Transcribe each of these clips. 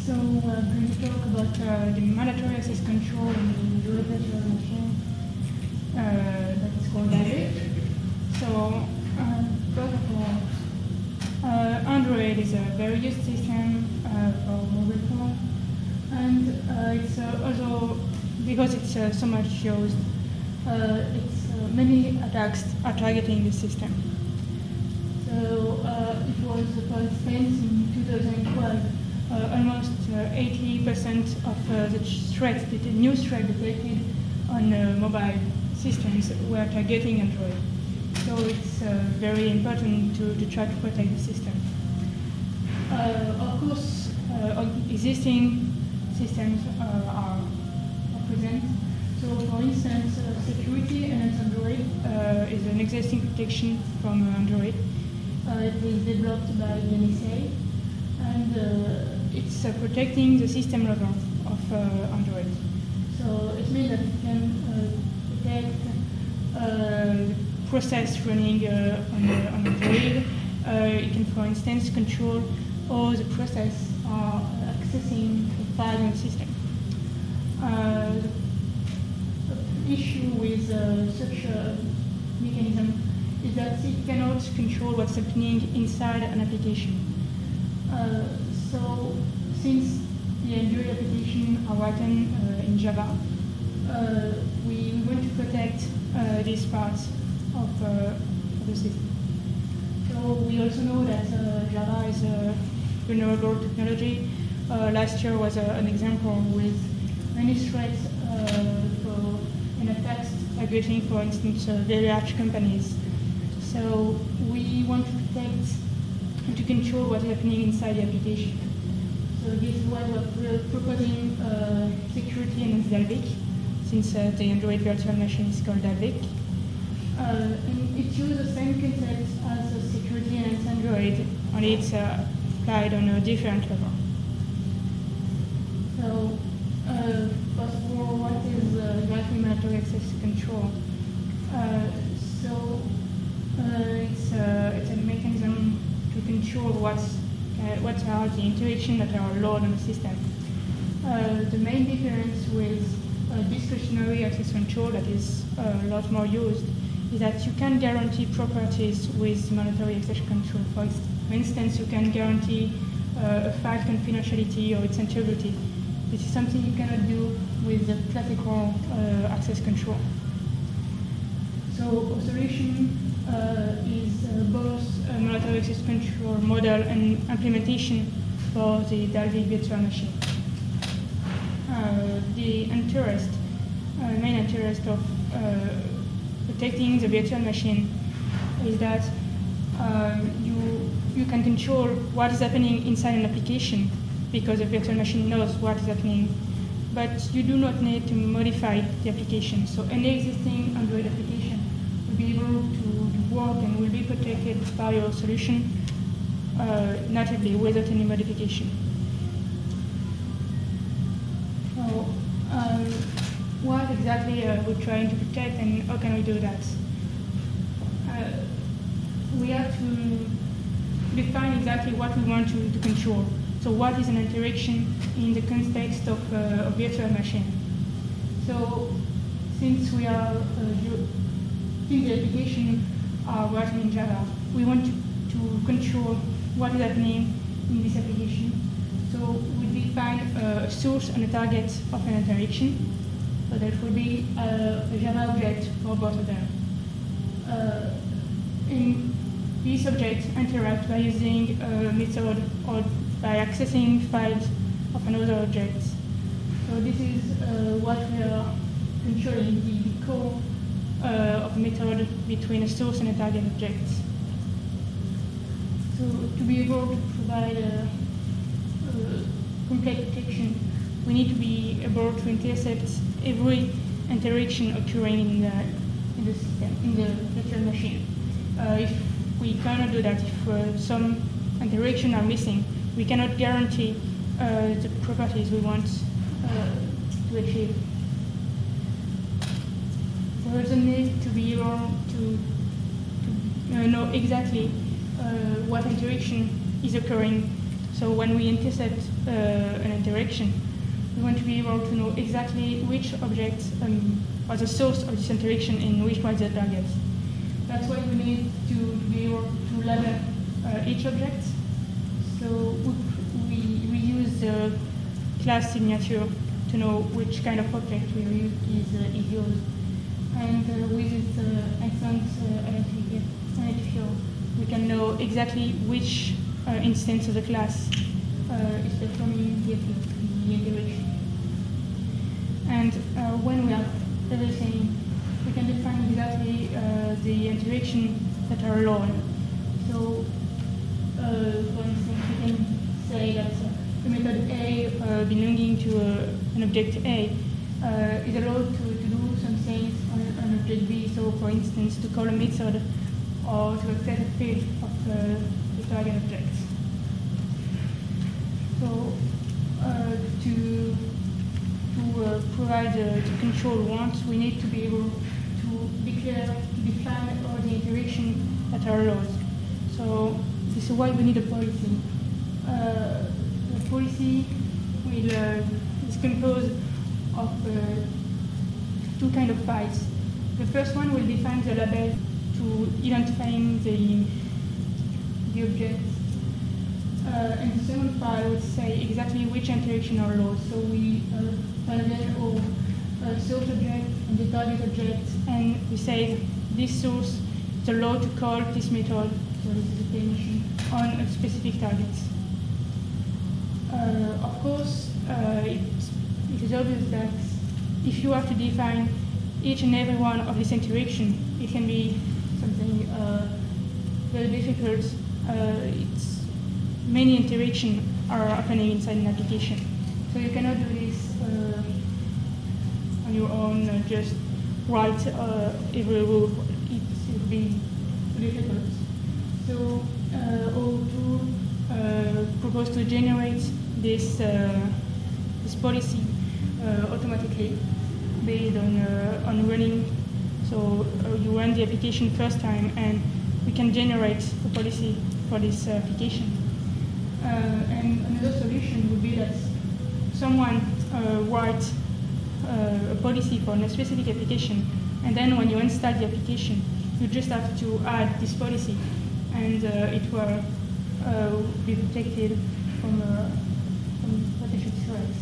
So we're going to talk about the mandatory access control in the Android virtual machine that is called Dalvik. So first of all, Android is a very used system for mobile phone, and it's also because it's so much used, many attacks are targeting the system. So it was, for instance, in 2012, almost 80% of the threats, the new threats detected on mobile systems were targeting Android. So it's very important to try to protect the system. Of course, existing systems are present. So for instance, security against Android is an existing protection from Android. It was developed by the NSA, and it's protecting the system level of Android. So it means that it can detect process running on Android. It can, for instance, control all the process are accessing the file in the system. The issue with such a mechanism is that it cannot control what's happening inside an application. So since the Android application are written in Java, we want to protect these parts of the system. So we also know that Java is a vulnerable technology. Last year was an example with many threats for an attacks targeting, for instance, very large companies. So we want to protect and to control what's happening inside the application. So this is why we're proposing security against Dalvik, since the Android virtual machine is called Dalvik. And it uses the same concept as security against Android, only it's applied on a different level. So first of all, what is exactly mandatory access control? It's a mechanism to control what are the interactions that are allowed on the system. The main difference with discretionary access control that is a lot more used is that you can guarantee properties with mandatory access control. For instance, you can guarantee a file confidentiality or its integrity. This is something you cannot do with the classical access control. So a solution is both a mandatory access control model and implementation for the Dalvik virtual machine. The main interest of protecting the virtual machine is that you can control what is happening inside an application because the virtual machine knows what is happening, but you do not need to modify the application. So any existing Android application will be able to work and will be protected by your solution natively without any modification. So what exactly are we trying to protect and how can we do that? We have to define exactly what we want to control. So what is an interaction in the context of a virtual machine? So since the application are written in Java, we want to control what is happening in this application. So we define a source and a target of an interaction. So that will be a Java object for both of them. And these objects interact by using a method or by accessing files of another object. So this is what we are controlling, the core of a method between a source and a target object. So to be able to provide a complete protection, we need to be able to intercept every interaction occurring in the system, in the virtual machine. If we cannot do that, if some interactions are missing, we cannot guarantee the properties we want to achieve. We also need to be able to know exactly what interaction is occurring So when we intercept an interaction, we want to be able to know exactly which object was the source of this interaction and which was the target. That's why we need to be able to label each object. So we use the class signature to know which kind of object is used. And with this excellent identifier, we can know exactly which instance of the class is performing the interaction. And when we have everything, we can define exactly the interaction that are allowed. So, for instance, we can say that the method A belonging to an object A is allowed to do some things on object B. So, for instance, to call a method or to access a field of the target object. So, to provide the control once, we need to be able to declare, to define all the interaction that are allowed. So this is why we need a policy. The policy is composed of two kinds of files. The first one will define the label to identifying the object. And the second file would say exactly which interaction are allowed. So we parallel our source object and the target object, and we say this source is allowed to call this method, so this is the definition, on a specific target. Of course, it is obvious that if you have to define each and every one of this interaction, it can be something very difficult. Many interactions are happening inside an application. So you cannot do this on your own, just write every rule. It would be difficult. So O2 propose to generate this policy automatically based on running. So you run the application first time, and we can generate a policy for this application. And another solution would be that someone writes a policy for a specific application, and then when you install the application, you just have to add this policy, and it will be protected from potential threats.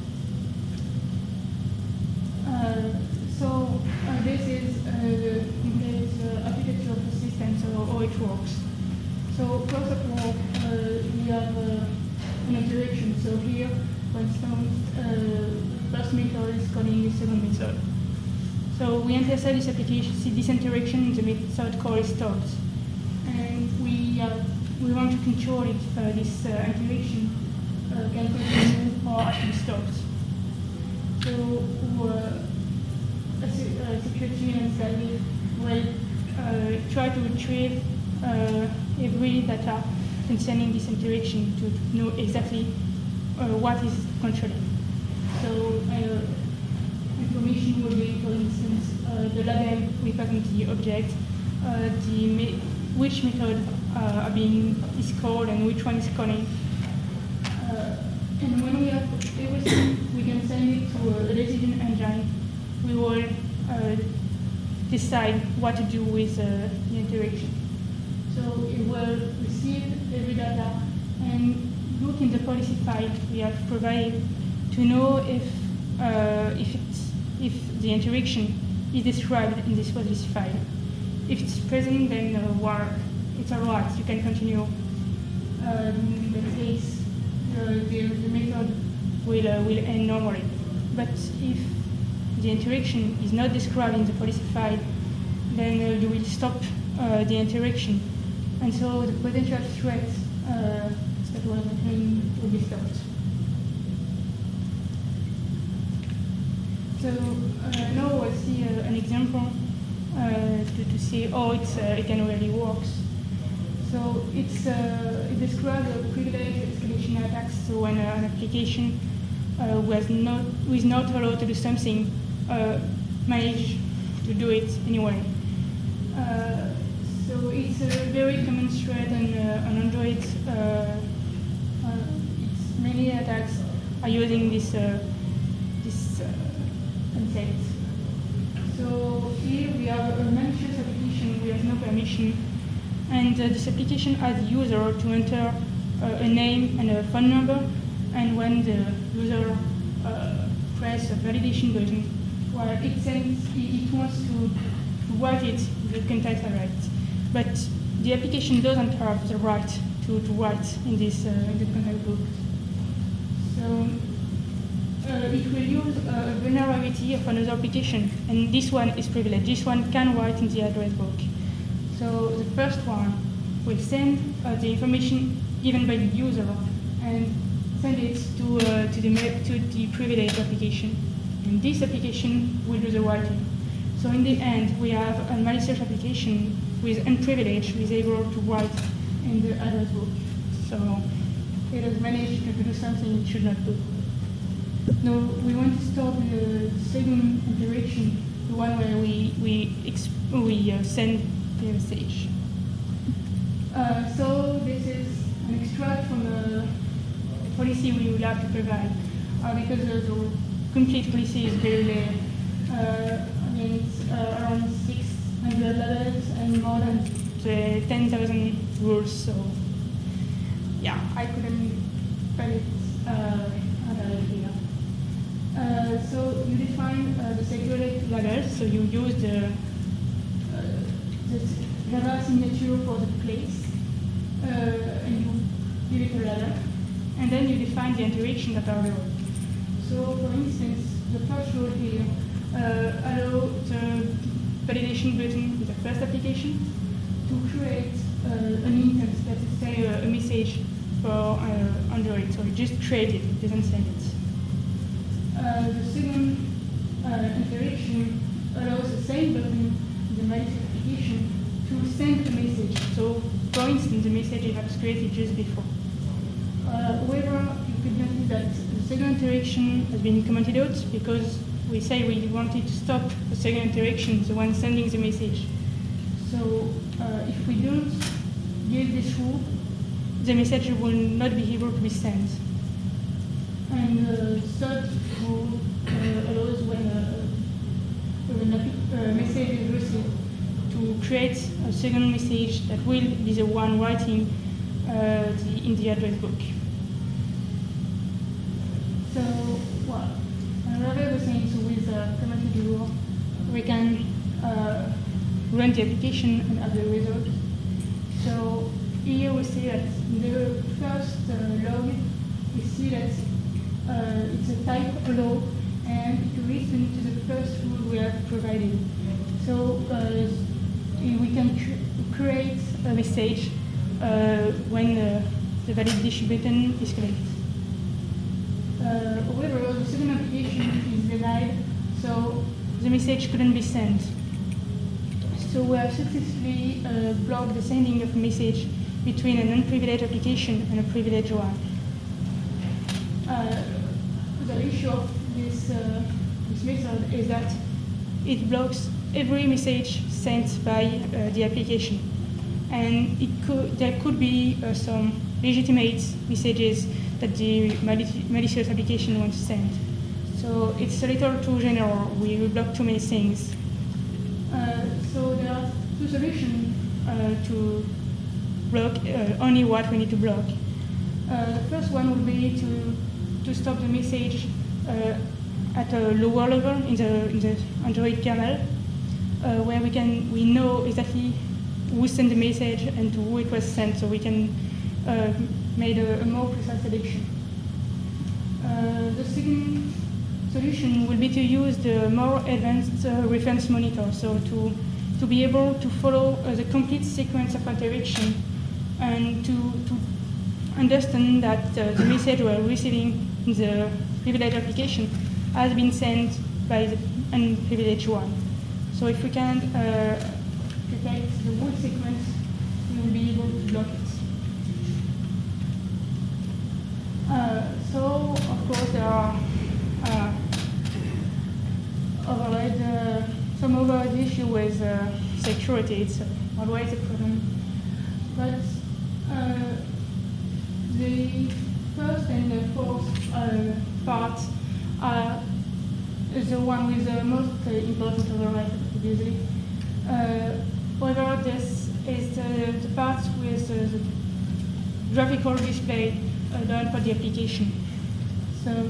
So this is the complete architecture of the system, so how it works. So first of all, we have an interaction. So here, for instance, first method is calling the second method. So we intercept this application, see this interaction, the method call is stopped. And we want to control if this interaction can continue or have to be stopped. So security and service will try to retrieve every data concerning this interaction to know exactly what is controlling. So information will be, for instance, the label representing the object, which method is called and which one is calling. And when we have everything, we can send it to a decision engine. We will decide what to do with the interaction. So it will receive every data and look in the policy file we have provided to know if the interaction is described in this policy file. If it's present, then it's all right. You can continue. In that case, the method will end normally. But if the interaction is not described in the policy file, then you will stop the interaction. And so the potential threat that was happening will be stopped. So now we'll see an example to see how it can really works. So it describes a privilege escalation attacks. So when an application was not allowed to do something, managed to do it anyway. So it's a very common threat on Android many attacks are using this concept. So here we have a malicious application with no permission, and this application asks the user to enter a name and a phone number, and when the user press a validation button, well, it wants to write it the context array. But the application doesn't have the right to write in this in the context book. So it will use a vulnerability of another application, and this one is privileged. This one can write in the address book. So the first one will send the information given by the user and send it to the privileged application, and this application will do the writing. So in the end, we have a malicious application with unprivileged who is able to write in the address book. So it has managed to do something it should not do. Now we want to start the second interaction, the one where we send the message. So this is an extract from a policy we will have to provide, because the complete policy is very rare. It's around 600 letters and more than 10,000 rules. So yeah, I couldn't spell it here. So you define the security levels. So you use the Java signature for the place, and you give it a letter, and then you define the interaction that are allowed. So for instance, the first rule here allow the validation button in the first application to create an instance, that is say a message for Android. So it just create it doesn't send it. The second interaction allows the same button in the malicious application to send a message. So for instance, the message it was created just before. However, you could notice that the second interaction has been commented out because we say we wanted to stop the second interaction, the one sending the message. So if we don't give this rule, the message will not be able to be sent. And the third rule allows when a message is received to create a second message that will be the one writing in the address book. So, well, rather the same, so with commented rule, we can run the application and have the result. So here we see that in the first log, we see that it's a type allow, and it listens to the first rule we have provided. So we can create a message when the validation button is clicked. However, the second application is denied, so the message couldn't be sent. So we have successfully blocked the sending of a message between an unprivileged application and a privileged one. The issue of this method is that it blocks every message sent by the application, and there could be some legitimate messages that the malicious application wants to send. So it's a little too general. We will block too many things. So there are two solutions to block only what we need to block. The first one would be to stop the message at a lower level in the Android kernel, where we know exactly who sent the message and to who it was sent, so we can make a more precise selection. The second solution will be to use the more advanced reference monitor, so to be able to follow the complete sequence of interaction and to understand that the message we're receiving in the privileged application has been sent by the unprivileged one. So if we can detect the whole sequence, we will be able to block it. So of course there are some override issue with security. It's always a problem, but first and the fourth part are the one with the most important override, obviously. However, this is the part with the graphical display done for the application. So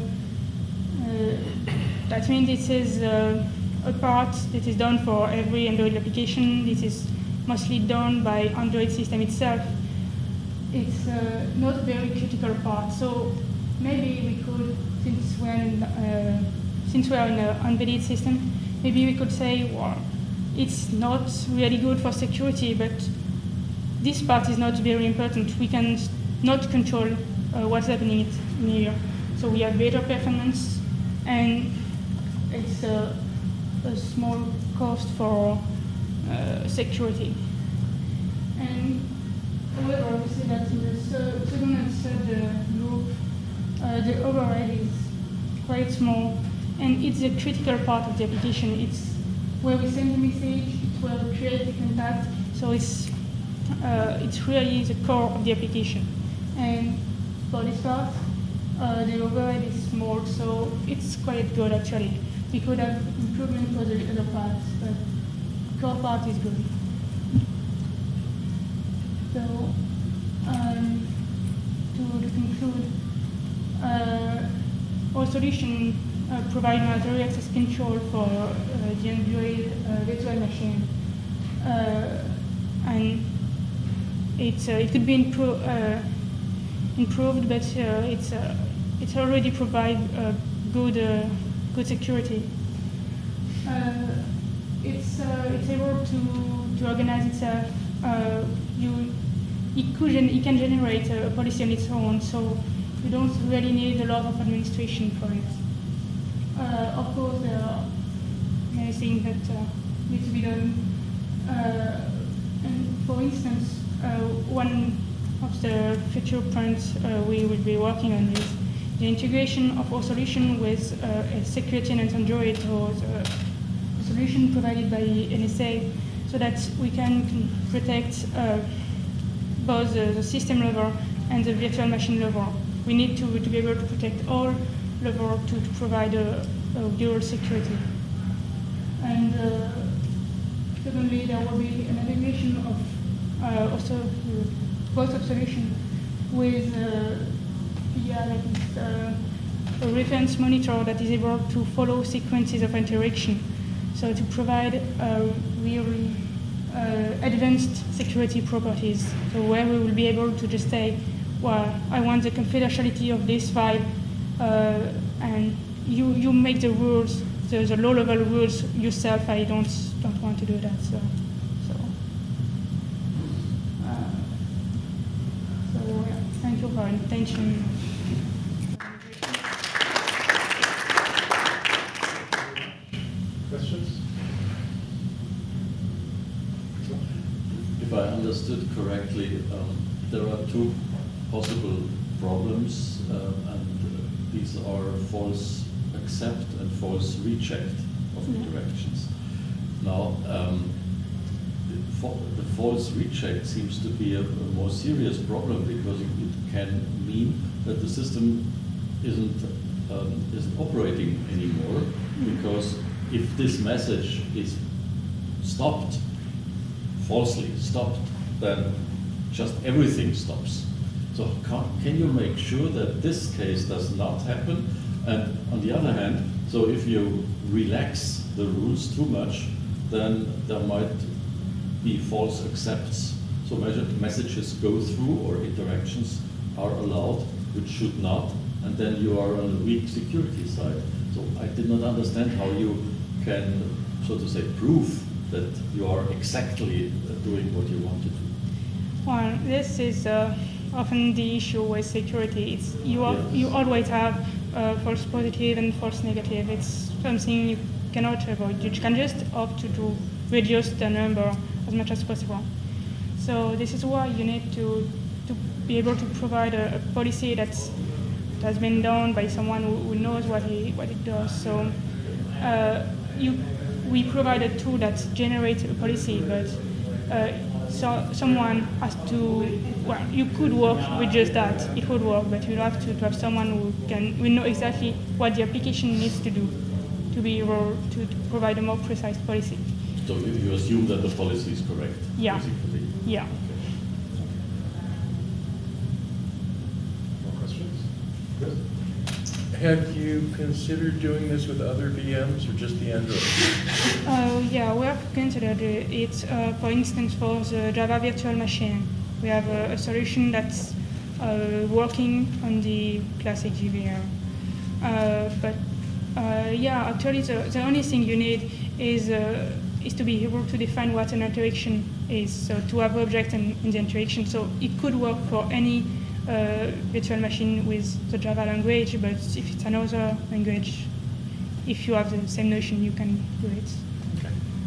that means this is a part that is done for every Android application. This is mostly done by Android system itself. It's not a very critical part. So maybe we could, since we're in an embedded system, maybe we could say, well, it's not really good for security, but this part is not very important. We can not control what's happening in here. So we have better performance, and it's a small cost for security. And however, we see that in the second and third group, the override is quite small, and it's a critical part of the application. It's where we send the message, it's where we create the contact, so it's really the core of the application. And for this part, the override is small, so it's quite good actually. We could have improvement for the other parts, but the core part is good. So, to conclude, our solution provide mandatory access control for the Android virtual machine, and it could be improved, but it's already provide good security. It's able to organize itself. It can generate a policy on its own, so you don't really need a lot of administration for it. Of course, there are many things that need to be done. And for instance, one of the future points we will be working on is the integration of our solution with a security and Android, or the solution provided by NSA, so that we can protect both the system level and the virtual machine level. We need to be able to protect all level to provide a dual security. And secondly, there will be an integration of also both of solution with a reference monitor that is able to follow sequences of interaction. So to provide really advanced security properties, so where we will be able to just say, well, I want the confidentiality of this file, and you make the rules, the low-level rules yourself. I don't want to do that. So yeah, thank you for your attention. Questions? If I understood correctly, there are two possible problems, and these are false accept and false reject of interactions. Now, the false reject seems to be a more serious problem, because it can mean that the system isn't operating anymore, because if this message is stopped, falsely stopped, then just everything stops. So can you make sure that this case does not happen? And on the other hand, so if you relax the rules too much, then there might be false accepts. So messages go through, or interactions are allowed which should not, and then you are on a weak security side. So I did not understand how you can, so to say, prove that you are exactly doing what you want to do. Well, this is often the issue with security. It's you always have false positive and false negative. It's something you cannot avoid. You can just opt to reduce the number as much as possible. So this is why you need to be able to provide a policy that has been done by someone who knows what it does. So we provide a tool that generates a policy, but so someone has to, well, you could work with just that, it would work, but you have to have someone who know exactly what the application needs to do to be able to provide a more precise policy. So you assume that the policy is correct? Yeah. Basically. Yeah. More questions? Chris? Have you considered doing this with other VMs or just the Android? Yeah, we have considered it, for instance, for the Java virtual machine. We have a solution that's working on the classic JVM. Yeah, actually, the only thing you need is to be able to define what an interaction is, so to have objects in the interaction. So it could work for any virtual machine with the Java language, but if it's another language, if you have the same notion, you can do it. Okay.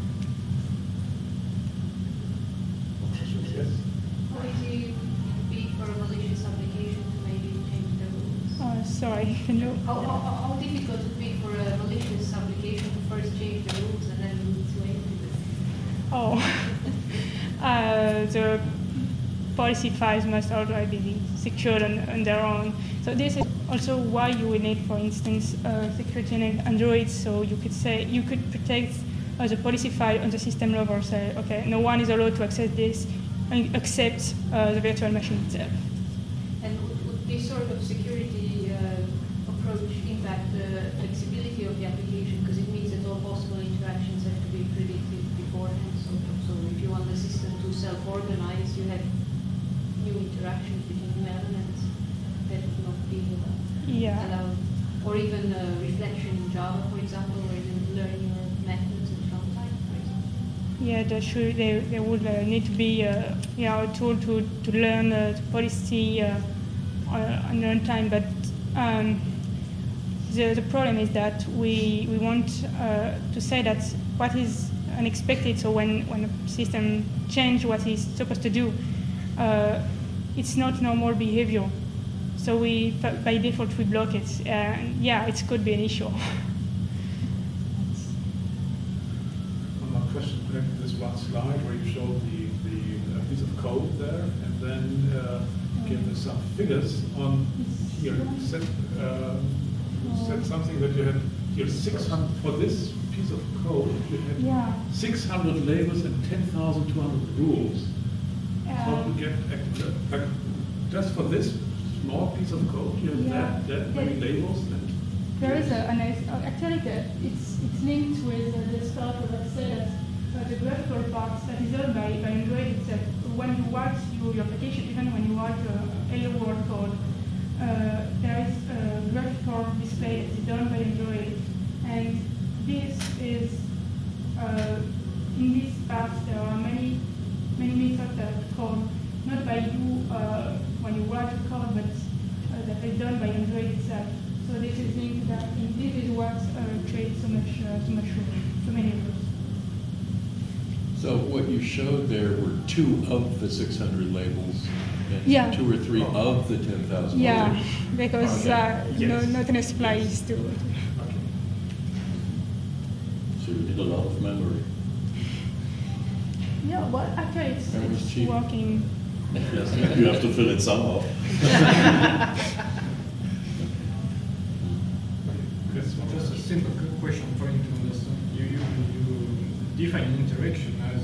More questions? Yes? How easy would it be for a malicious application to maybe change the rules? Sorry, can you? How difficult would it be for a malicious application to first change the rules and then move to it? The policy files must already be secured on their own. So this is also why you will need, for instance, security in Android. So you could protect the policy file on the system level. Say, okay, no one is allowed to access this except the virtual machine itself. And would this sort of security approach impact the flexibility of the application? Because it means that all possible interactions have to be predicted beforehand. So if you want the system to self-organize, you have new interactions between new elements that would not be allowed. Or even reflection in Java, for example, or even learning your methods at runtime, for example. Yeah, there would need to be a tool to learn the policy on runtime. But the problem is that we want to say that what is unexpected. So when a system changes what it's supposed to do, it's not normal behavior. So by default, we block it. It could be an issue. One more question. Back to this one slide where you showed the piece of code there, and then give us some figures on here. You said something that you had here 600 for this piece of code. You had 600 labels and 10,200 rules. How to get just for this small piece of code, you have that many labels. And there is actually it's linked with the start of let's say that the graphical part that is done by Android itself. When you write your application, even when you write Hello World code, there is a graphical display that is done by Android, and this is in this part there are many methods that are called not by you when you write the code, but that is done by Android itself. So this is linked to that. And this is what creates so many rules. So what you showed there were 2 of the 600 labels, and 2 or 3 of the 10,000. Yeah, because Yes. not enough supply is to. okay. So you need a lot of memory. Yeah, well, actually That was it's cheap. working. Yes, you have to fill it somehow. Just a simple question for you to understand. You define an interaction as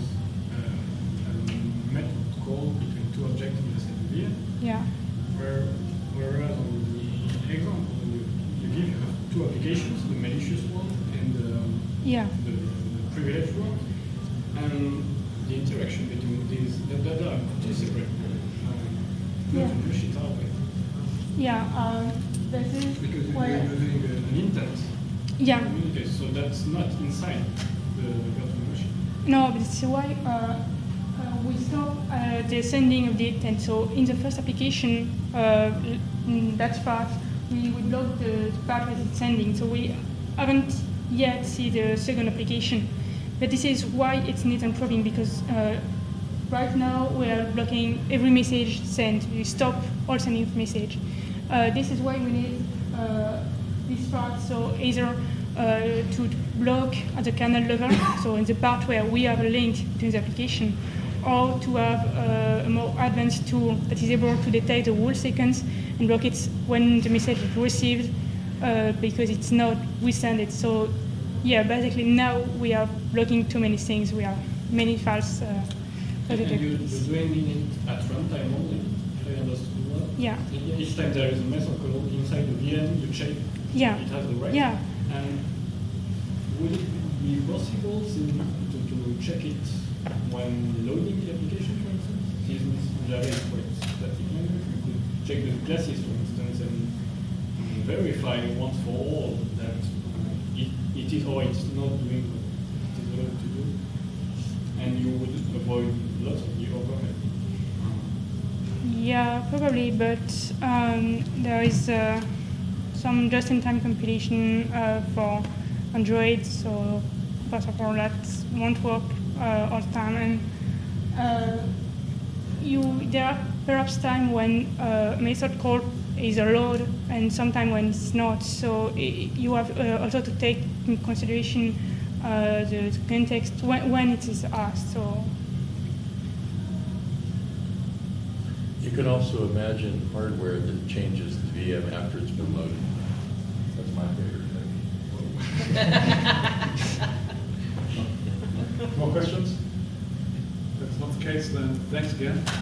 a method call between 2 objects in the same VM. Yeah. Whereas on the example you give, you have 2 applications, the malicious one and the privileged one, and the interaction between these that are two separate machines, are they? Yeah. This is Because why. you're using an intent. Yeah. Okay, so that's not inside the virtual machine. No, but it's why we stop the sending of the intent. So in the first application, in that part, we block the part that it's sending. So we haven't yet seen the second application. But this is why it's needs improving, because right now we are blocking every message sent. We stop all sending of message. This is why we need this part. So either to block at the kernel level, so in the part where we have a link to the application, or to have a more advanced tool that is able to detect the whole sequence and block it when the message is received, because it's not we send it. So yeah, basically now we are blocking too many things. We have many files. And you're doing it at runtime only, if I understood well? Yeah. Each time there is a method call inside the VM, you check Yeah. it has the right. Yeah. And would it be possible to check it when loading the application, for instance? Since Java is quite static language, you could check the classes, for instance, and verify once for all that it is or it's not doing what it is allowed to do. And you would avoid lots of the overhead. Yeah, probably, but there is some just-in-time compilation for Android, so first of all, that won't work all the time. And there are perhaps time when method call is allowed and sometime when it's not. So you have also to take in consideration the context when it is asked. So You can also imagine hardware that changes the VM after it's been loaded. That's my favorite thing. More questions? If that's not the case, then thanks again.